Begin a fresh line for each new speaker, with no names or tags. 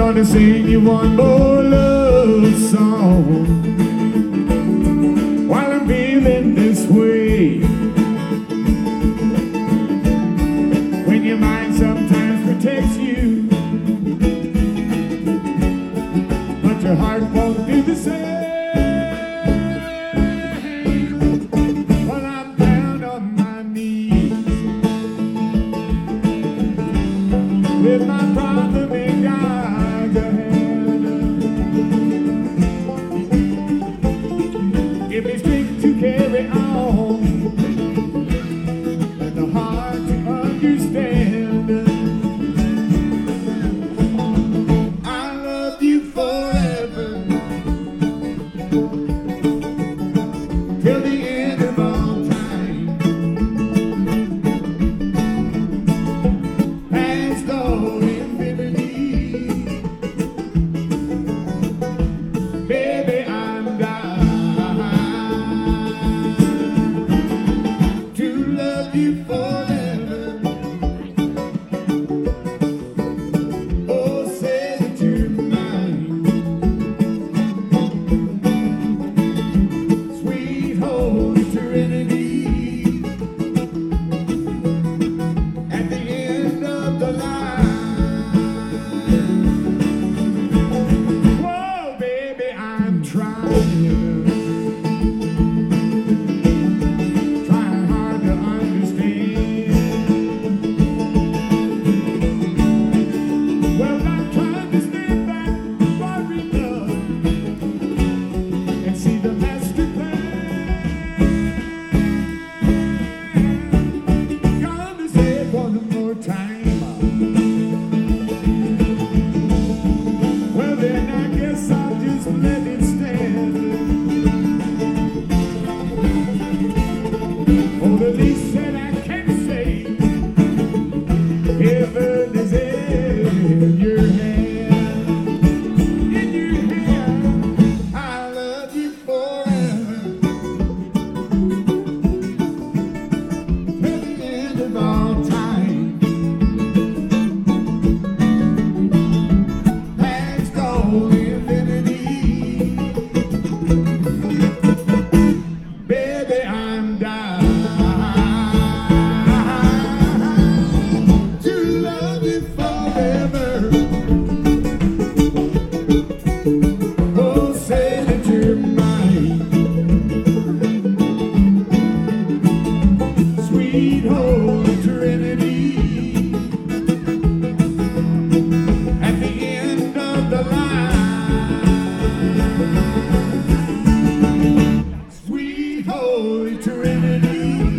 gonna sing you one more love song while I'm feeling this way. When your mind sometimes protects you, but your heart won't do the same. Well, I'm down on my knees with my problem in God's hand. Give me strength to carry on and the heart to understand. I love you forever till the end of all time. Past all infinity, baby, I'm dying to love you forever. Oh, say that you're mine, sweet holy Trinity. At the end of the line, whoa, baby, I'm trying hard to understand. Well, I'm trying to stand back far enough and see the master plan. Gonna say it one more time. Well, then I guess I'll just let it stand. For the least that I can say, heaven is in your hand. In your hand, I love you forever till the end of all time. Past all infinity, baby, I'm dying to love you forever. Oh, say that you're mine, sweet holy Trinity. At the end of the line, sweet holy Trinity.